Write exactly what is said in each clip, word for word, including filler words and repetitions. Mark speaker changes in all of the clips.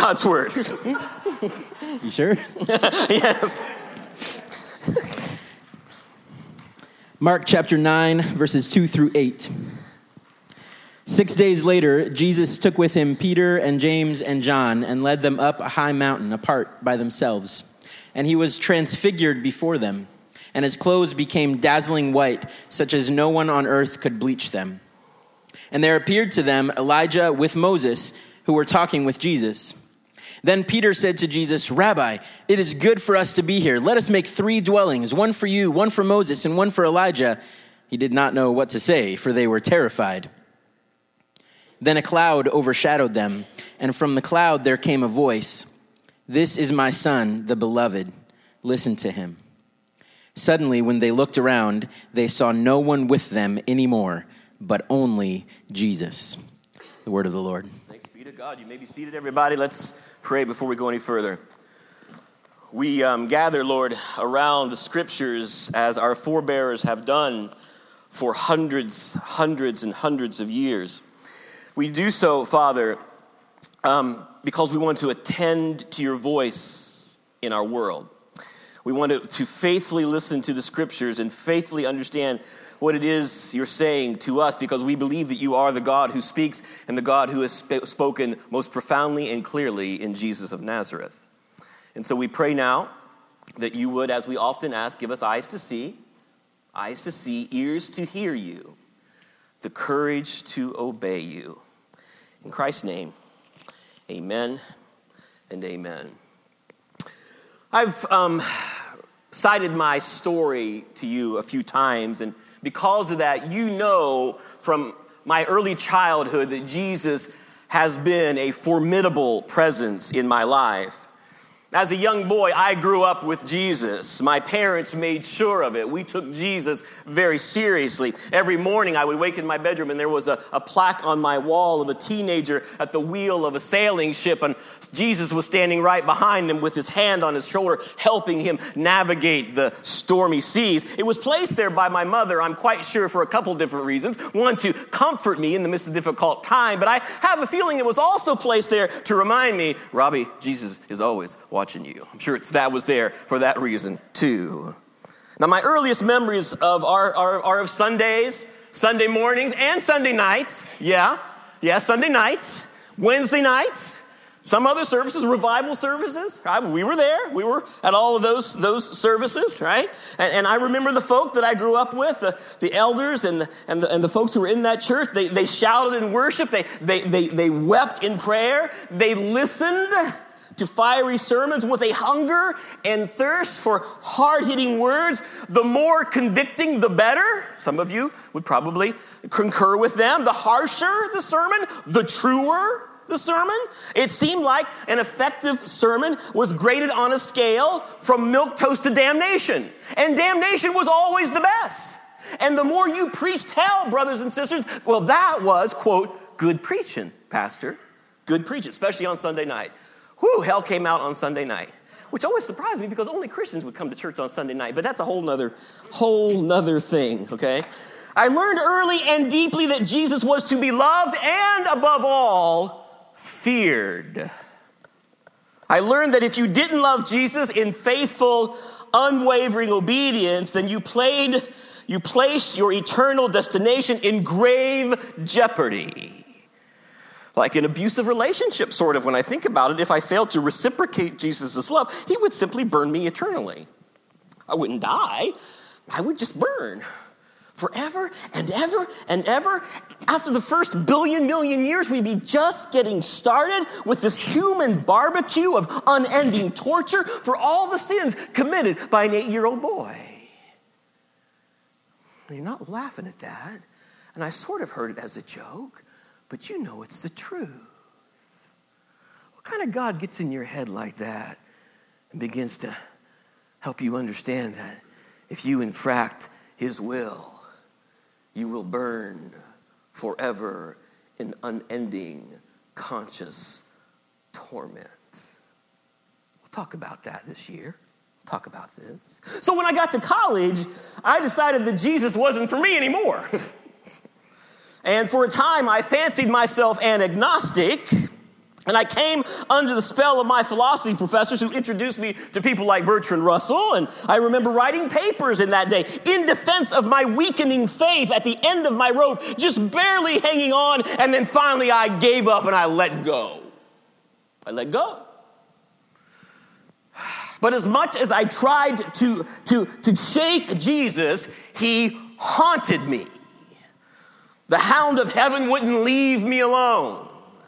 Speaker 1: God's word.
Speaker 2: You sure?
Speaker 1: Yes.
Speaker 2: Mark chapter nine, verses two through eight. Six days later, Jesus took with him Peter and James and John and led them up a high mountain apart by themselves. And he was transfigured before them, and his clothes became dazzling white, such as no one on earth could bleach them. And there appeared to them Elijah with Moses, who were talking with Jesus. Then Peter said to Jesus, "Rabbi, it is good for us to be here. Let us make three dwellings, one for you, one for Moses, and one for Elijah." He did not know what to say, for they were terrified. Then a cloud overshadowed them, and from the cloud there came a voice, "This is my son, the beloved. Listen to him." Suddenly, when they looked around, they saw no one with them anymore, but only Jesus. The word of the Lord.
Speaker 1: Thanks be to God. You may be seated, everybody. Let's pray before we go any further. We um, gather, Lord, around the scriptures as our forebears have done for hundreds, hundreds, and hundreds of years. We do so, Father, um, because we want to attend to your voice in our world. We want to, to faithfully listen to the scriptures and faithfully understand what it is you're saying to us, because we believe that you are the God who speaks and the God who has sp- spoken most profoundly and clearly in Jesus of Nazareth. And so we pray now that you would, as we often ask, give us eyes to see, eyes to see, ears to hear you, the courage to obey you. In Christ's name, amen and amen. I've um, cited my story to you a few times, and because of that, you know from my early childhood that Jesus has been a formidable presence in my life. As a young boy, I grew up with Jesus. My parents made sure of it. We took Jesus very seriously. Every morning I would wake in my bedroom and there was a, a plaque on my wall of a teenager at the wheel of a sailing ship, and Jesus was standing right behind him with his hand on his shoulder, helping him navigate the stormy seas. It was placed there by my mother, I'm quite sure, for a couple different reasons. One, to comfort me in the midst of a difficult time, but I have a feeling it was also placed there to remind me, Robbie, Jesus is always watching you. I'm sure it's, that was there for that reason too. Now, my earliest memories of are, are, are of Sundays, Sunday mornings, and Sunday nights. Yeah, yeah, Sunday nights, Wednesday nights, some other services, revival services. Right? We were there. We were at all of those those services, right? And, and I remember the folk that I grew up with, the, the elders and the, and the and the folks who were in that church. They they shouted in worship. They they they they wept in prayer. They listened to fiery sermons with a hunger and thirst for hard-hitting words. The more convicting, the better. Some of you would probably concur with them. The harsher the sermon, the truer the sermon. It seemed like an effective sermon was graded on a scale from milquetoast to damnation. And damnation was always the best. And the more you preached hell, brothers and sisters, well, that was, quote, good preaching, Pastor. Good preaching, especially on Sunday night. Whew, hell came out on Sunday night, which always surprised me because only Christians would come to church on Sunday night, but that's a whole nother, whole nother thing, okay? I learned early and deeply that Jesus was to be loved and, above all, feared. I learned that if you didn't love Jesus in faithful, unwavering obedience, then you played, you placed your eternal destination in grave jeopardy. Like an abusive relationship, sort of, when I think about it. If I failed to reciprocate Jesus' love, he would simply burn me eternally. I wouldn't die. I would just burn forever and ever and ever. After the first billion million years, we'd be just getting started with this human barbecue of unending torture for all the sins committed by an eight-year-old boy. You're not laughing at that. And I sort of heard it as a joke. But you know it's the truth. What kind of God gets in your head like that and begins to help you understand that if you infract his will, you will burn forever in unending conscious torment? We'll talk about that this year. We'll talk about this. So when I got to college, I decided that Jesus wasn't for me anymore. And for a time, I fancied myself an agnostic. And I came under the spell of my philosophy professors who introduced me to people like Bertrand Russell. And I remember writing papers in that day in defense of my weakening faith at the end of my rope, just barely hanging on. And then finally I gave up and I let go. I let go. But as much as I tried to, to, to shake Jesus, he haunted me. The hound of heaven wouldn't leave me alone.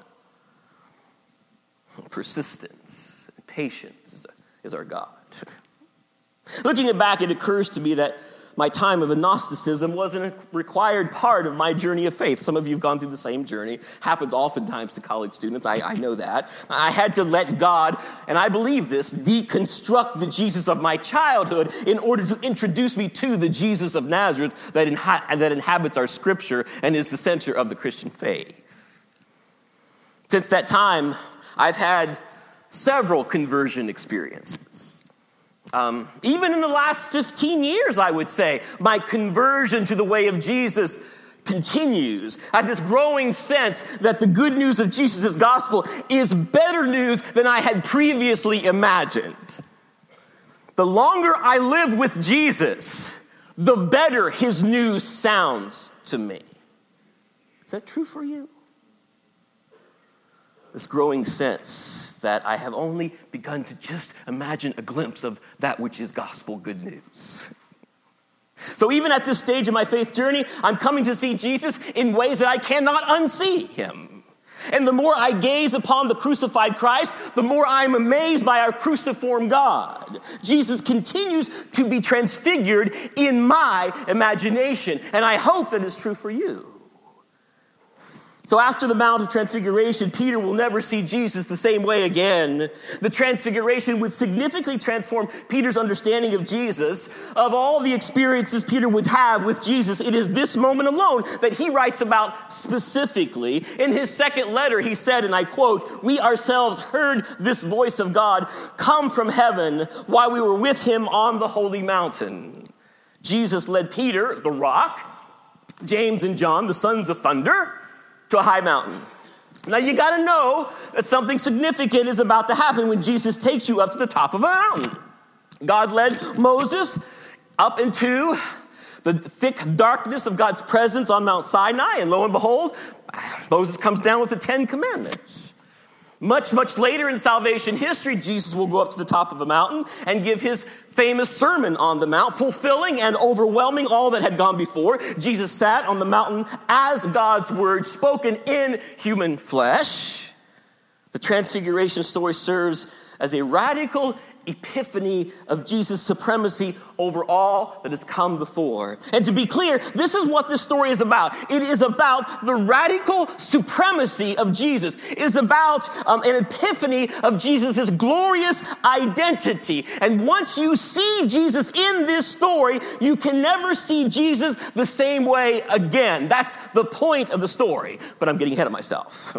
Speaker 1: Persistence and patience is our God. Looking back, it occurs to me that my time of agnosticism wasn't a required part of my journey of faith. Some of you have gone through the same journey. Happens oftentimes to college students. I, I know that. I had to let God, and I believe this, deconstruct the Jesus of my childhood in order to introduce me to the Jesus of Nazareth that, inha- that inhabits our scripture and is the center of the Christian faith. Since that time, I've had several conversion experiences. Um, even in the last fifteen years, I would say, my conversion to the way of Jesus continues. I have this growing sense that the good news of Jesus' gospel is better news than I had previously imagined. The longer I live with Jesus, the better his news sounds to me. Is that true for you? This growing sense that I have only begun to just imagine a glimpse of that which is gospel good news. So even at this stage of my faith journey, I'm coming to see Jesus in ways that I cannot unsee him. And the more I gaze upon the crucified Christ, the more I'm amazed by our cruciform God. Jesus continues to be transfigured in my imagination, and I hope that is true for you. So after the Mount of Transfiguration, Peter will never see Jesus the same way again. The Transfiguration would significantly transform Peter's understanding of Jesus. Of all the experiences Peter would have with Jesus, it is this moment alone that he writes about specifically. In his second letter, he said, and I quote, "We ourselves heard this voice of God come from heaven while we were with him on the holy mountain." Jesus led Peter, the rock, James and John, the sons of thunder, to a high mountain. Now you got to know that something significant is about to happen when Jesus takes you up to the top of a mountain. God led Moses up into the thick darkness of God's presence on Mount Sinai, and lo and behold, Moses comes down with the Ten Commandments. Much, much later in salvation history, Jesus will go up to the top of a mountain and give his famous sermon on the mount, fulfilling and overwhelming all that had gone before. Jesus sat on the mountain as God's word spoken in human flesh. The Transfiguration story serves as a radical epiphany of Jesus' supremacy over all that has come before. And to be clear, this is what this story is about. It is about the radical supremacy of Jesus. It is about um, an epiphany of Jesus' glorious identity. And once you see Jesus in this story, you can never see Jesus the same way again. That's the point of the story. But I'm getting ahead of myself.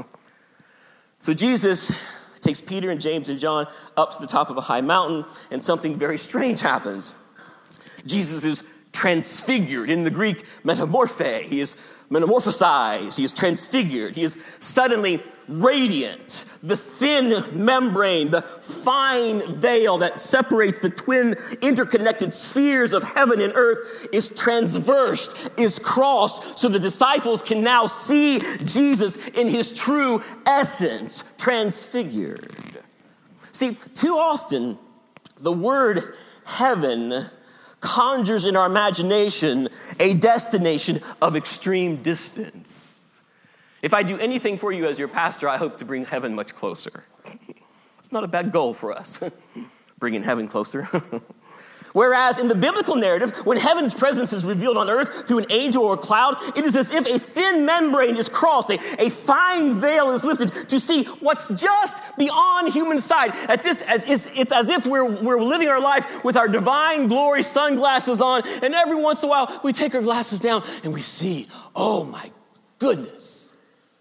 Speaker 1: So Jesus takes Peter and James and John up to the top of a high mountain, and something very strange happens. Jesus is transfigured. In the Greek, metamorphe. He is metamorphosized. He is transfigured. He is suddenly radiant. The thin membrane, the fine veil that separates the twin interconnected spheres of heaven and earth is transversed, is crossed, so the disciples can now see Jesus in his true essence, transfigured. See, too often, the word heaven conjures in our imagination a destination of extreme distance. If I do anything for you as your pastor, I hope to bring heaven much closer. It's not a bad goal for us, bringing heaven closer. Whereas in the biblical narrative, when heaven's presence is revealed on earth through an angel or a cloud, it is as if a thin membrane is crossed, a, a fine veil is lifted to see what's just beyond human sight. It's, just, it's, it's as if we're, we're living our life with our divine glory sunglasses on, and every once in a while we take our glasses down and we see, oh my goodness.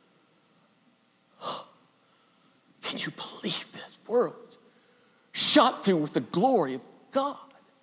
Speaker 1: Can you believe this world shot through with the glory of God?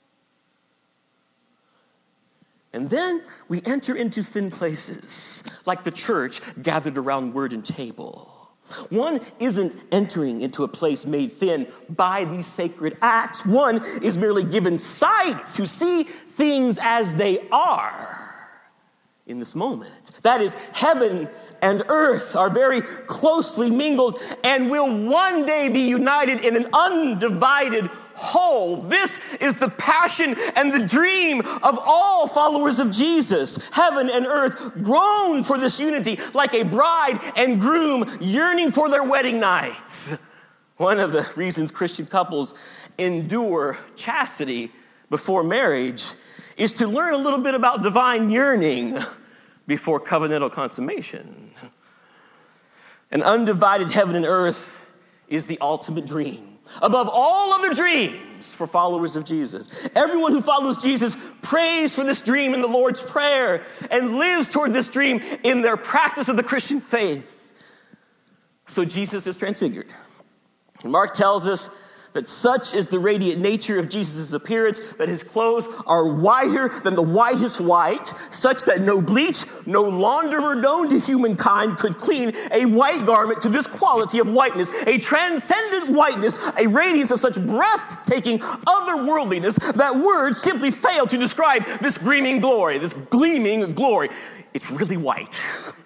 Speaker 1: And then we enter into thin places, like the church gathered around word and table. One isn't entering into a place made thin by these sacred acts. One is merely given sight to see things as they are in this moment. That is, heaven and earth are very closely mingled and will one day be united in an undivided whole. This is the passion and the dream of all followers of Jesus. Heaven and earth groan for this unity like a bride and groom yearning for their wedding nights. One of the reasons Christian couples endure chastity before marriage is to learn a little bit about divine yearning before covenantal consummation. An undivided heaven and earth is the ultimate dream. Above all other dreams for followers of Jesus. Everyone who follows Jesus prays for this dream in the Lord's Prayer and lives toward this dream in their practice of the Christian faith. So Jesus is transfigured. And Mark tells us that such is the radiant nature of Jesus' appearance, that his clothes are whiter than the whitest white, such that no bleach, no launderer known to humankind could clean a white garment to this quality of whiteness, a transcendent whiteness, a radiance of such breathtaking otherworldliness that words simply fail to describe this gleaming glory, this gleaming glory. It's really white.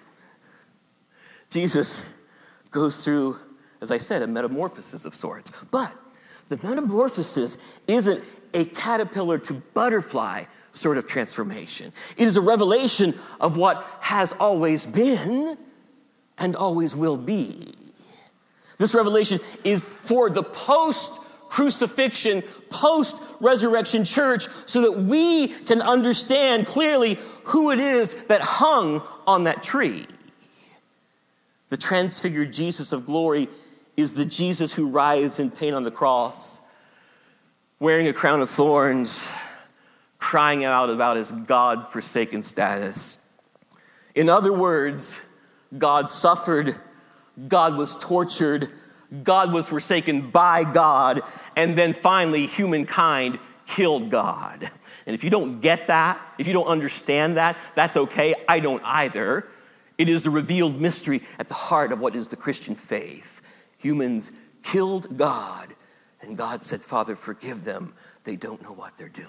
Speaker 1: Jesus goes through, as I said, a metamorphosis of sorts, but the metamorphosis isn't a caterpillar to butterfly sort of transformation. It is a revelation of what has always been and always will be. This revelation is for the post-crucifixion, post-resurrection church so that we can understand clearly who it is that hung on that tree. The transfigured Jesus of glory is the Jesus who writhes in pain on the cross, wearing a crown of thorns, crying out about his God-forsaken status. In other words, God suffered, God was tortured, God was forsaken by God, and then finally humankind killed God. And if you don't get that, if you don't understand that, that's okay. I don't either. It is the revealed mystery at the heart of what is the Christian faith. Humans killed God, and God said, Father, forgive them. They don't know what they're doing.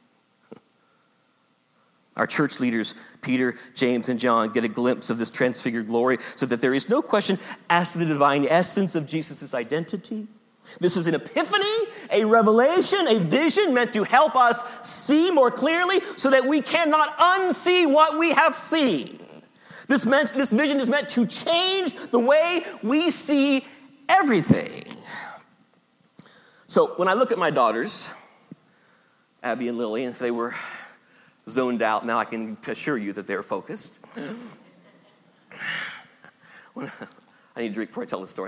Speaker 1: Our church leaders, Peter, James, and John, get a glimpse of this transfigured glory so that there is no question as to the divine essence of Jesus' identity. This is an epiphany, a revelation, a vision meant to help us see more clearly so that we cannot unsee what we have seen. This, meant, this vision is meant to change the way we see everything. So when I look at my daughters, Abby and Lily, if they were zoned out, now I can assure you that they're focused. I need a drink before I tell the story.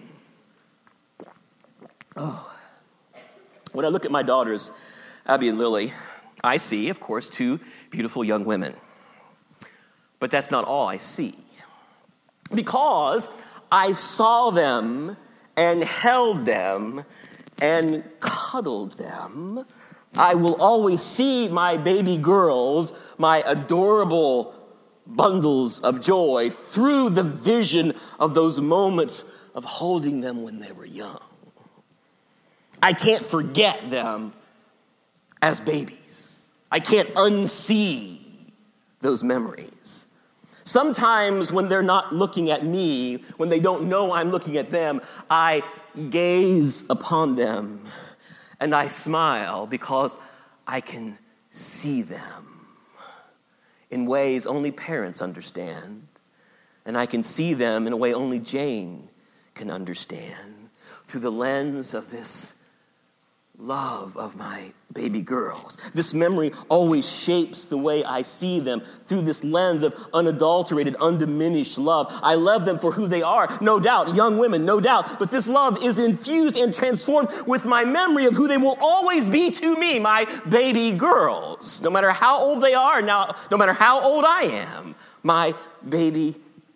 Speaker 1: Oh. When I look at my daughters, Abby and Lily, I see, of course, two beautiful young women. But that's not all I see. Because I saw them and held them and cuddled them, I will always see my baby girls, my adorable bundles of joy, through the vision of those moments of holding them when they were young. I can't forget them as babies. I can't unsee those memories. Sometimes when they're not looking at me, when they don't know I'm looking at them, I gaze upon them and I smile because I can see them in ways only parents understand. And I can see them in a way only Jane can understand through the lens of this love of my baby girls. This memory always shapes the way I see them through this lens of unadulterated, undiminished love. I love them for who they are, no doubt, young women, no doubt. But this love is infused and transformed with my memory of who they will always be to me, my baby girls. No matter how old they are, now, no matter how old I am, my baby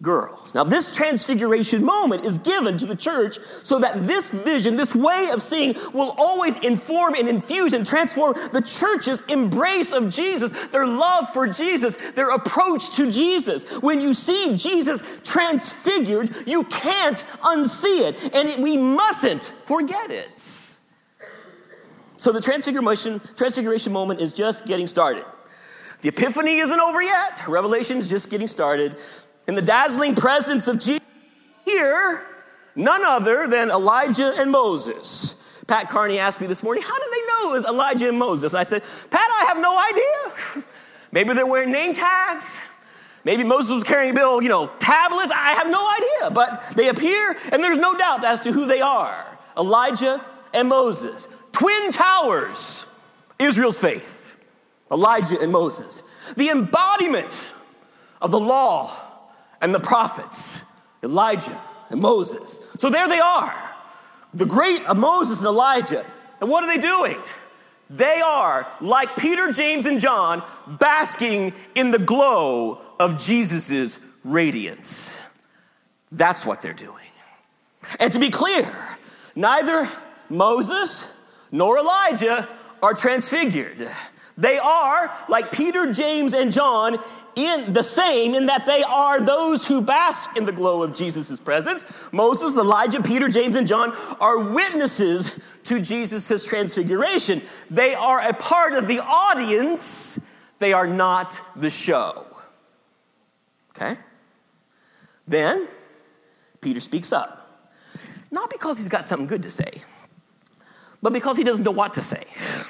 Speaker 1: girls. Now, this transfiguration moment is given to the church so that this vision, this way of seeing, will always inform and infuse and transform the church's embrace of Jesus, their love for Jesus, their approach to Jesus. When you see Jesus transfigured, you can't unsee it, and it, we mustn't forget it. So the transfiguration, transfiguration moment is just getting started. The Epiphany isn't over yet. Revelation is just getting started. In the dazzling presence of Jesus, here, none other than Elijah and Moses. Pat Carney asked me this morning, how did they know it was Elijah and Moses? I said, Pat, I have no idea. Maybe they're wearing name tags. Maybe Moses was carrying Bill, you know, tablets. I have no idea. But they appear, and there's no doubt as to who they are. Elijah and Moses. Twin towers, Israel's faith. Elijah and Moses. The embodiment of the law and the prophets, Elijah and Moses. So there they are, the great Moses and Elijah. And what are they doing? They are, like Peter, James, and John, basking in the glow of Jesus' radiance. That's what they're doing. And to be clear, neither Moses nor Elijah are transfigured. They are, like Peter, James, and John, in the same in that they are those who bask in the glow of Jesus' presence. Moses, Elijah, Peter, James, and John are witnesses to Jesus' transfiguration. They are a part of the audience. They are not the show. Okay? Then, Peter speaks up. Not because he's got something good to say, but because he doesn't know what to say.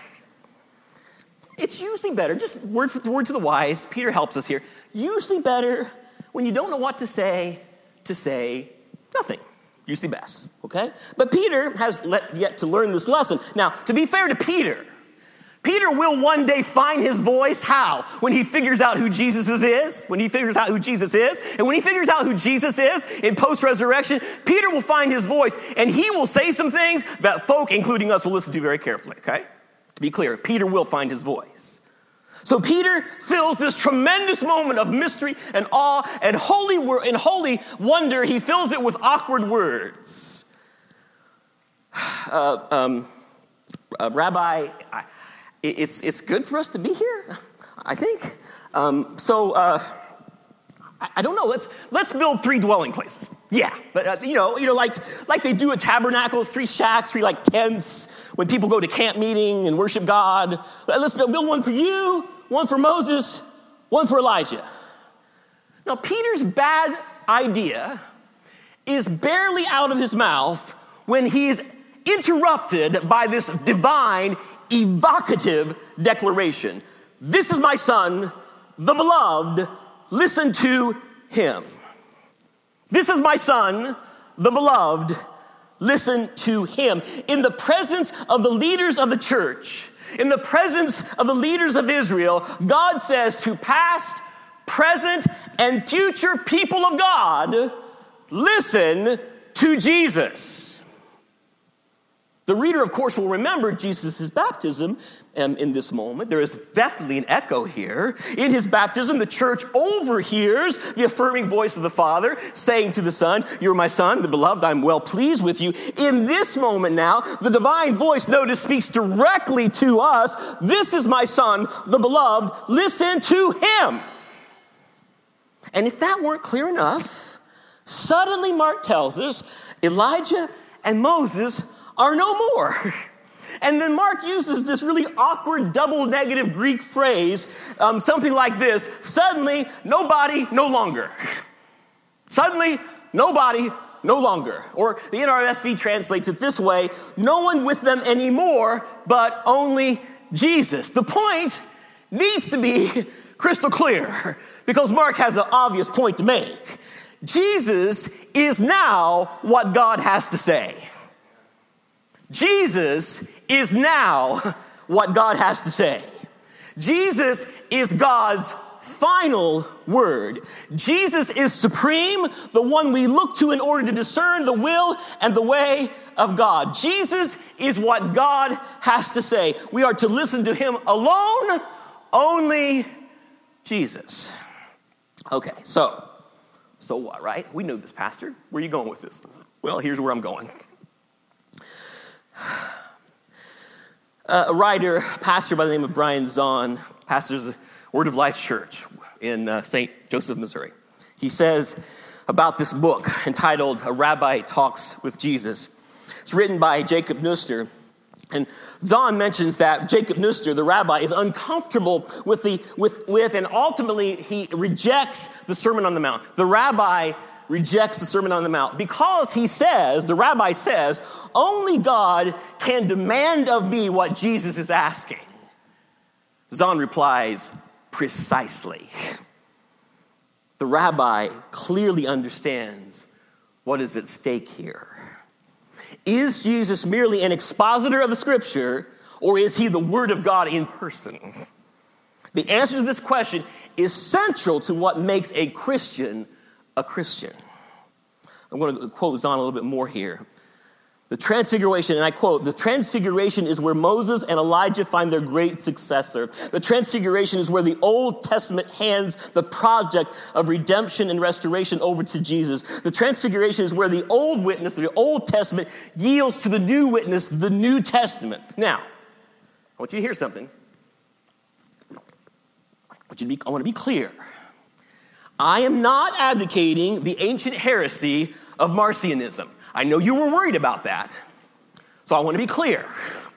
Speaker 1: It's usually better, just word for word to the wise, Peter helps us here, usually better when you don't know what to say, to say nothing. Usually best, okay? But Peter has let, yet to learn this lesson. Now, to be fair to Peter, Peter will one day find his voice. How? When he figures out who Jesus is. When he figures out who Jesus is. And when he figures out who Jesus is in post-resurrection, Peter will find his voice. And he will say some things that folk, including us, will listen to very carefully, okay? To be clear, Peter will find his voice. So Peter fills this tremendous moment of mystery and awe and holy, and holy wonder. He fills it with awkward words. Uh, um, uh, Rabbi, I, it's it's good for us to be here, I think. Um, so uh, I, I don't know. Let's let's build three dwelling places. Yeah, but uh, you know, you know, like like they do at tabernacles, three shacks, three like tents when people go to camp meeting and worship God. Let's build, build one for you, one for Moses, one for Elijah. Now, Peter's bad idea is barely out of his mouth when he's interrupted by this divine, evocative declaration. This is my son, the beloved. Listen to him. This is my son, the beloved. Listen to him. In the presence of the leaders of the church, in the presence of the leaders of Israel, God says to past, present, and future people of God, listen to Jesus. The reader, of course, will remember Jesus' baptism um, in this moment. There is definitely an echo here. In his baptism, the church overhears the affirming voice of the Father saying to the Son, "You're my Son, the beloved, I'm well pleased with you." In this moment now, the divine voice, notice, speaks directly to us. This is my Son, the beloved. Listen to him. And if that weren't clear enough, suddenly Mark tells us Elijah and Moses are no more. And then Mark uses this really awkward double negative Greek phrase, um, something like this: suddenly, nobody, no longer. Suddenly, nobody, no longer. Or the N R S V translates it this way: no one with them anymore, but only Jesus. The point needs to be crystal clear because Mark has an obvious point to make. Jesus is now what God has to say. Jesus is now what God has to say. Jesus is God's final word. Jesus is supreme, the one we look to in order to discern the will and the way of God. Jesus is what God has to say. We are to listen to him alone, only Jesus. Okay, so So what, right? We know this, Pastor. Where are you going with this? Well, here's where I'm going. Uh, a writer, pastor by the name of Brian Zahn, pastors Word of Life Church in uh, Saint Joseph, Missouri. He says about this book entitled A Rabbi Talks with Jesus. It's written by Jacob Neusner. And Zahn mentions that Jacob Neusner, the rabbi, is uncomfortable with the with with, and ultimately he rejects the Sermon on the Mount. The rabbi rejects the Sermon on the Mount because he says, the rabbi says, only God can demand of me what Jesus is asking. Zahn replies, precisely. The rabbi clearly understands what is at stake here. Is Jesus merely an expositor of the Scripture, or is he the Word of God in person? The answer to this question is central to what makes a Christian a Christian. I'm going to quote Zahn a little bit more here. The transfiguration, and I quote, the transfiguration is where Moses and Elijah find their great successor. The transfiguration is where the Old Testament hands the project of redemption and restoration over to Jesus. The transfiguration is where the old witness, the Old Testament, yields to the new witness, the New Testament. Now, I want you to hear something. I want you to be, I want to be clear. I am not advocating the ancient heresy of Marcionism. I know you were worried about that, so I want to be clear.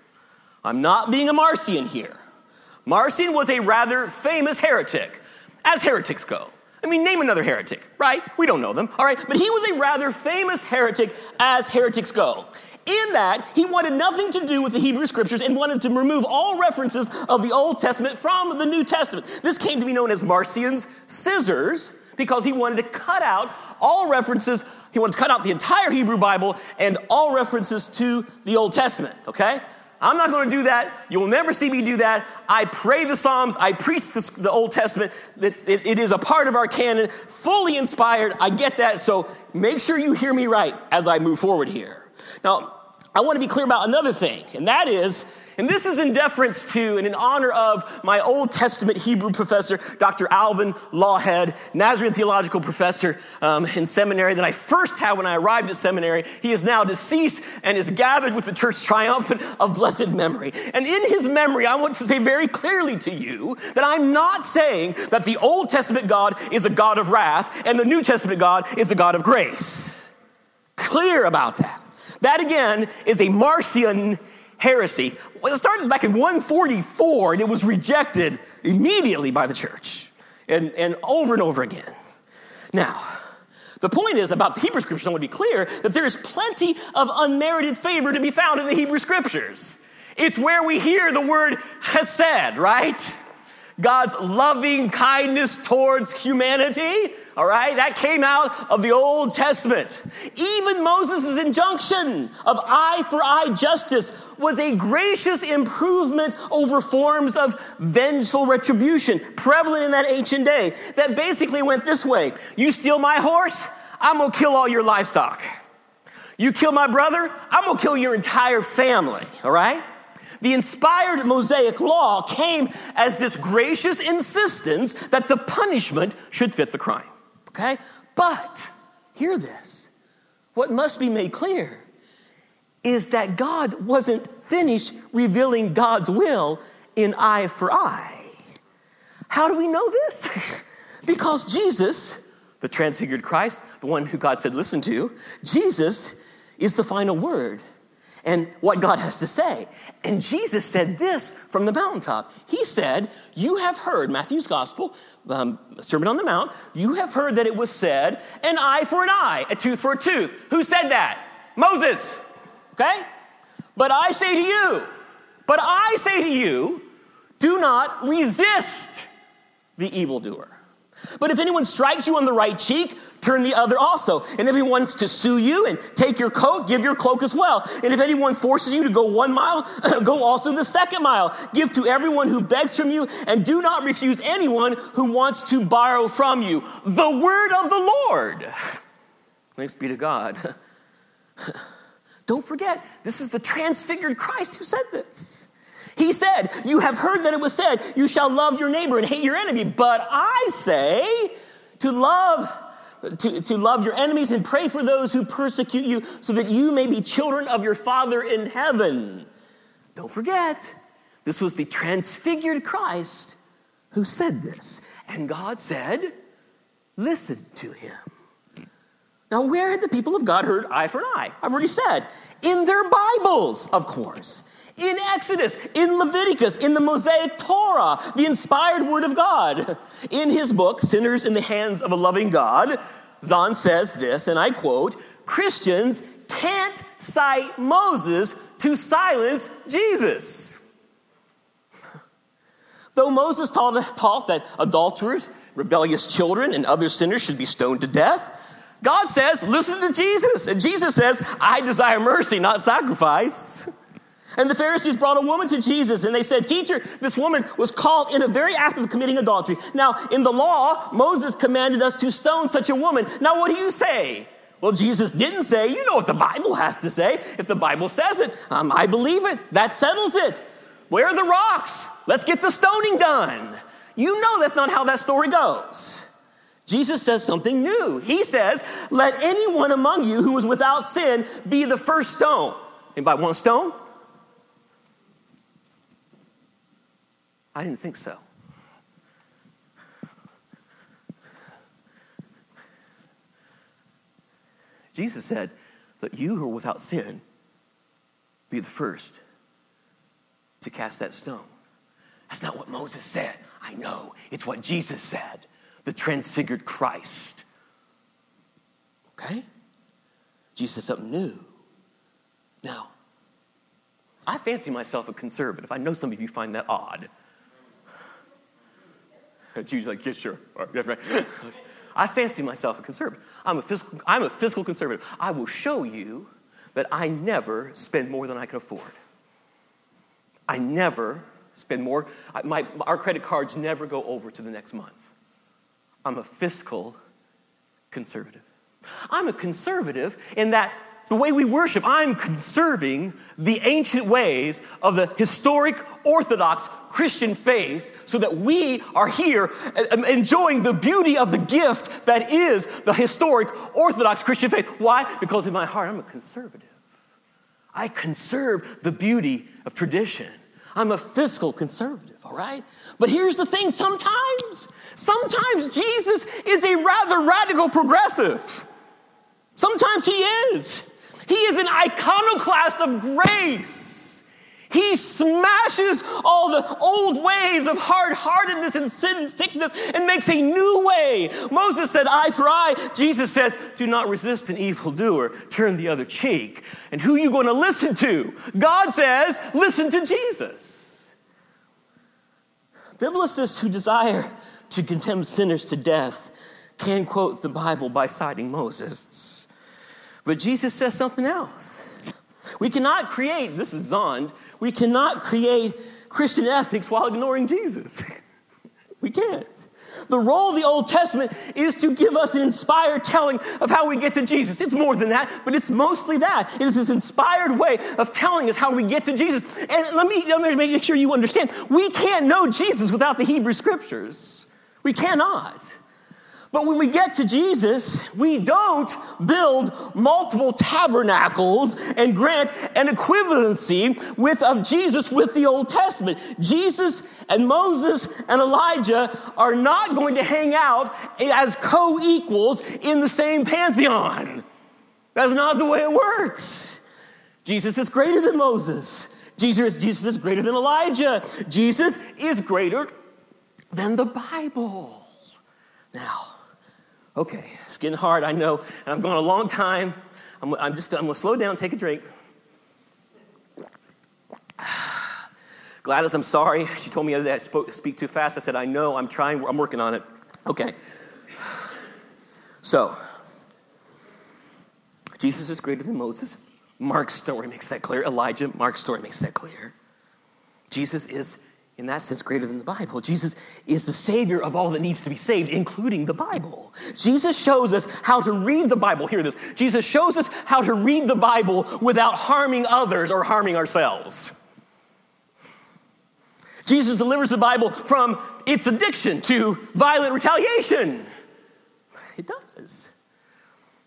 Speaker 1: I'm not being a Marcion here. Marcion was a rather famous heretic, as heretics go. I mean, name another heretic, right? We don't know them, all right? But he was a rather famous heretic, as heretics go. In that, he wanted nothing to do with the Hebrew Scriptures and wanted to remove all references of the Old Testament from the New Testament. This came to be known as Marcion's scissors because he wanted to cut out all references. He wanted to cut out the entire Hebrew Bible and all references to the Old Testament, okay? I'm not going to do that. You will never see me do that. I pray the Psalms. I preach the, the Old Testament. It, it, it is a part of our canon, fully inspired. I get that. So make sure you hear me right as I move forward here. Now, I want to be clear about another thing, and that is, and this is in deference to and in honor of my Old Testament Hebrew professor, Doctor Alvin Lawhead, Nazarene theological professor um, in seminary that I first had when I arrived at seminary. He is now deceased and is gathered with the church triumphant of blessed memory. And in his memory, I want to say very clearly to you that I'm not saying that the Old Testament God is a God of wrath and the New Testament God is a God of grace. Clear about that. That, again, is a Marcion heresy. Well, it started back in one forty-four, and it was rejected immediately by the church, and, and over and over again. Now, the point is about the Hebrew Scriptures, I want to be clear, that there is plenty of unmerited favor to be found in the Hebrew Scriptures. It's where we hear the word chesed, right? God's loving kindness towards humanity, all right? That came out of the Old Testament. Even Moses' injunction of eye for eye justice was a gracious improvement over forms of vengeful retribution prevalent in that ancient day that basically went this way. You steal my horse, I'm going to kill all your livestock. You kill my brother, I'm going to kill your entire family, all right? The inspired Mosaic law came as this gracious insistence that the punishment should fit the crime, okay? But, hear this, what must be made clear is that God wasn't finished revealing God's will in eye for eye. How do we know this? Because Jesus, the transfigured Christ, the one who God said listen to, Jesus is the final word. And what God has to say. And Jesus said this from the mountaintop. He said, you have heard, Matthew's gospel, um, Sermon on the Mount, you have heard that it was said, an eye for an eye, a tooth for a tooth. Who said that? Moses, okay? But I say to you, but I say to you, do not resist the evildoer. But if anyone strikes you on the right cheek, turn the other also. And if anyone wants to sue you and take your coat, give your cloak as well. And if anyone forces you to go one mile, go also the second mile. Give to everyone who begs from you, and do not refuse anyone who wants to borrow from you. The word of the Lord. Thanks be to God. Don't forget, this is the transfigured Christ who said this. He said, you have heard that it was said, you shall love your neighbor and hate your enemy. But I say to love to, to love your enemies and pray for those who persecute you so that you may be children of your Father in heaven. Don't forget, this was the transfigured Christ who said this. And God said, listen to him. Now, where had the people of God heard eye for an eye? I've already said. In their Bibles, of course. In Exodus, in Leviticus, in the Mosaic Torah, the inspired word of God. In his book, Sinners in the Hands of a Loving God, Zahn says this, and I quote, Christians can't cite Moses to silence Jesus. Though Moses taught, taught that adulterers, rebellious children, and other sinners should be stoned to death, God says, listen to Jesus. And Jesus says, I desire mercy, not sacrifice. And the Pharisees brought a woman to Jesus, and they said, Teacher, this woman was caught in a very act of committing adultery. Now, in the law, Moses commanded us to stone such a woman. Now, what do you say? Well, Jesus didn't say, you know what the Bible has to say. If the Bible says it, um, I believe it. That settles it. Where are the rocks? Let's get the stoning done. You know that's not how that story goes. Jesus says something new. He says, let anyone among you who is without sin be the first stone. Anybody want a stone? I didn't think so. Jesus said, let you who are without sin be the first to cast that stone. That's not what Moses said. I know. It's what Jesus said. The transfigured Christ. Okay? Jesus said something new. Now, I fancy myself a conservative. I know some of you find that odd. Jesus like, yeah, sure. I fancy myself a conservative. I'm a fiscal, I'm a fiscal conservative. I will show you that I never spend more than I can afford. I never spend more. My, our credit cards never go over to the next month. I'm a fiscal conservative. I'm a conservative in that the way we worship, I'm conserving the ancient ways of the historic Orthodox Christian faith so that we are here enjoying the beauty of the gift that is the historic Orthodox Christian faith. Why? Because in my heart, I'm a conservative. I conserve the beauty of tradition. I'm a fiscal conservative, all right? But here's the thing, sometimes, sometimes Jesus is a rather radical progressive. Sometimes he is. He is an iconoclast of grace. He smashes all the old ways of hard-heartedness and sin and sickness and makes a new way. Moses said eye for eye. Jesus says, do not resist an evildoer. Turn the other cheek. And who are you going to listen to? God says, listen to Jesus. Biblicists who desire to condemn sinners to death can quote the Bible by citing Moses. But Jesus says something else. We cannot create, this is Zond, we cannot create Christian ethics while ignoring Jesus. We can't. The role of the Old Testament is to give us an inspired telling of how we get to Jesus. It's more than that, but it's mostly that. It is this inspired way of telling us how we get to Jesus. And let me, let me make sure you understand, we can't know Jesus without the Hebrew Scriptures. We cannot. But when we get to Jesus, we don't build multiple tabernacles and grant an equivalency with of Jesus with the Old Testament. Jesus and Moses and Elijah are not going to hang out as co-equals in the same pantheon. That's not the way it works. Jesus is greater than Moses. Jesus, Jesus is greater than Elijah. Jesus is greater than the Bible. Now, okay, it's getting hard, I know, and I'm going a long time. I'm, I'm just, I'm going to slow down, take a drink. Gladys, I'm sorry. She told me the other day I spoke, speak too fast. I said, I know, I'm trying, I'm working on it. Okay. So, Jesus is greater than Moses. Mark's story makes that clear. Elijah, Mark's story makes that clear. Jesus is, in that sense, greater than the Bible. Jesus is the Savior of all that needs to be saved, including the Bible. Jesus shows us how to read the Bible. Hear this. Jesus shows us how to read the Bible without harming others or harming ourselves. Jesus delivers the Bible from its addiction to violent retaliation. It does.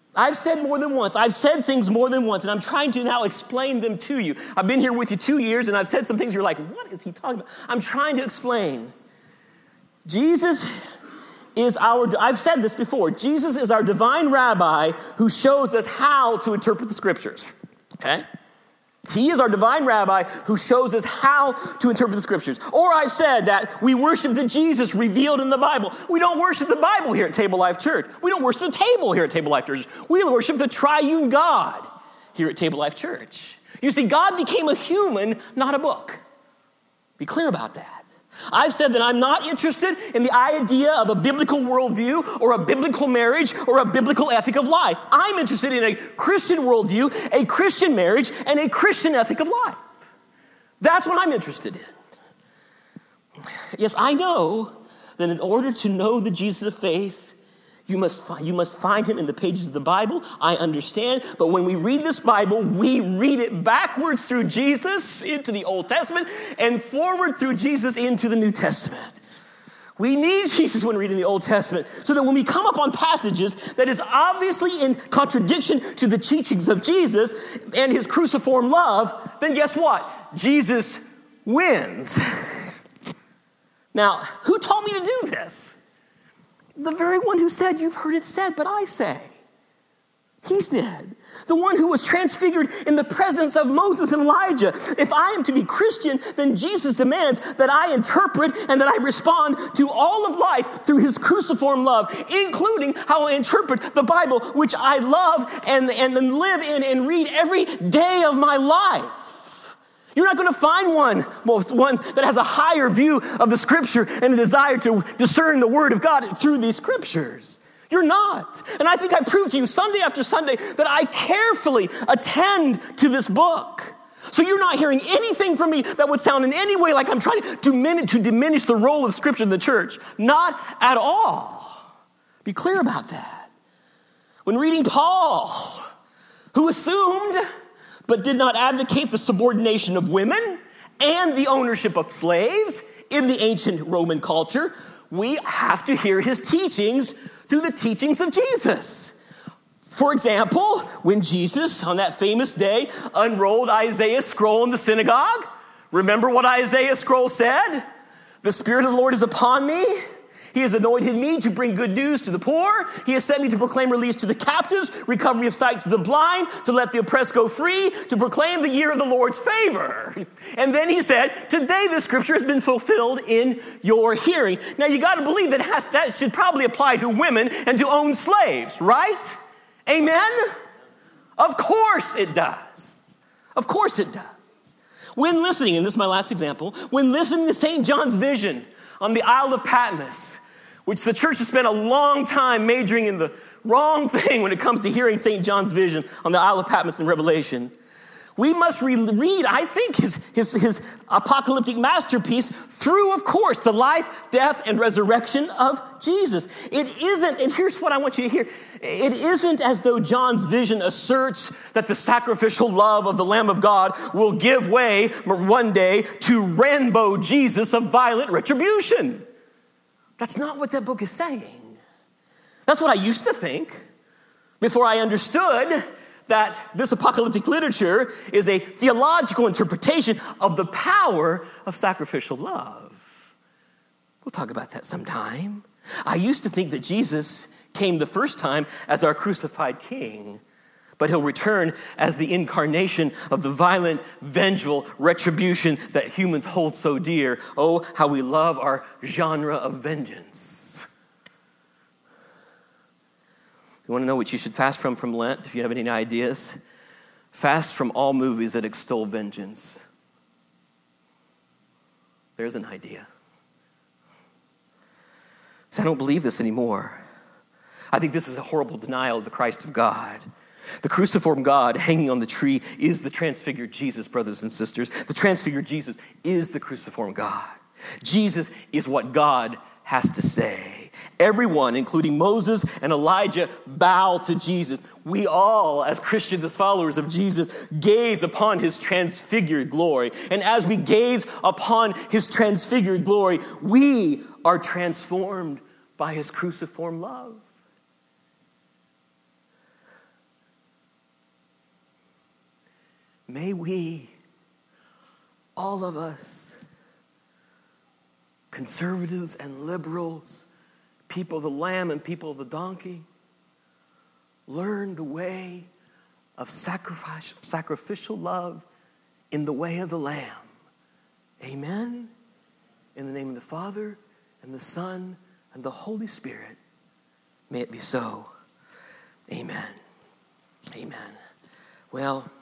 Speaker 1: I've said more than once. I've said things more than once, and I'm trying to now explain them to you. I've been here with you two years, and I've said some things you're like, what is he talking about? I'm trying to explain. Jesus is our, I've said this before, Jesus is our divine rabbi who shows us how to interpret the scriptures, okay? He is our divine rabbi who shows us how to interpret the scriptures. Or I've said that we worship the Jesus revealed in the Bible. We don't worship the Bible here at Table Life Church. We don't worship the table here at Table Life Church. We worship the triune God here at Table Life Church. You see, God became a human, not a book. Be clear about that. I've said that I'm not interested in the idea of a biblical worldview or a biblical marriage or a biblical ethic of life. I'm interested in a Christian worldview, a Christian marriage, and a Christian ethic of life. That's what I'm interested in. Yes, I know that in order to know the Jesus of faith, You must, find, you must find him in the pages of the Bible. I understand. But when we read this Bible, we read it backwards through Jesus into the Old Testament and forward through Jesus into the New Testament. We need Jesus when reading the Old Testament so that when we come upon passages that is obviously in contradiction to the teachings of Jesus and his cruciform love, then guess what? Jesus wins. Now, who told me to do this? The very one who said, you've heard it said, but I say. He's dead. The one who was transfigured in the presence of Moses and Elijah. If I am to be Christian, then Jesus demands that I interpret and that I respond to all of life through his cruciform love, including how I interpret the Bible, which I love and, and live in and read every day of my life. You're not going to find one, well, one that has a higher view of the scripture and a desire to discern the word of God through these scriptures. You're not. And I think I proved to you Sunday after Sunday that I carefully attend to this book. So you're not hearing anything from me that would sound in any way like I'm trying to diminish, to diminish the role of scripture in the church. Not at all. Be clear about that. When reading Paul, who assumed but did not advocate the subordination of women and the ownership of slaves in the ancient Roman culture, we have to hear his teachings through the teachings of Jesus. For example, when Jesus, on that famous day, unrolled Isaiah's scroll in the synagogue, remember what Isaiah's scroll said? The Spirit of the Lord is upon me. He has anointed me to bring good news to the poor. He has sent me to proclaim release to the captives, recovery of sight to the blind, to let the oppressed go free, to proclaim the year of the Lord's favor. And then he said, today this scripture has been fulfilled in your hearing. Now you got to believe that has, that should probably apply to women and to owned slaves, right? Amen? Of course it does. Of course it does. When listening, and this is my last example, when listening to Saint John's vision on the Isle of Patmos, which the church has spent a long time majoring in the wrong thing when it comes to hearing Saint John's vision on the Isle of Patmos in Revelation, we must re- read, I think, his, his, his apocalyptic masterpiece through, of course, the life, death, and resurrection of Jesus. It isn't, and here's what I want you to hear, it isn't as though John's vision asserts that the sacrificial love of the Lamb of God will give way one day to Rainbow Jesus of violent retribution. That's not what that book is saying. That's what I used to think before I understood that this apocalyptic literature is a theological interpretation of the power of sacrificial love. We'll talk about that sometime. I used to think that Jesus came the first time as our crucified king, but he'll return as the incarnation of the violent, vengeful retribution that humans hold so dear. Oh, how we love our genre of vengeance. You want to know what you should fast from from Lent, if you have any ideas? Fast from all movies that extol vengeance. There's an idea. So I don't believe this anymore. I think this is a horrible denial of the Christ of God. The cruciform God hanging on the tree is the transfigured Jesus, brothers and sisters. The transfigured Jesus is the cruciform God. Jesus is what God has to say. Everyone, including Moses and Elijah, bow to Jesus. We all, as Christians, as followers of Jesus, gaze upon his transfigured glory. And as we gaze upon his transfigured glory, we are transformed by his cruciform love. may we, all of us, conservatives and liberals, people of the lamb and people of the donkey, learn the way of sacrifice, sacrificial love in the way of the lamb. Amen? In the name of the Father and the Son and the Holy Spirit, may it be so. Amen. Amen. Well,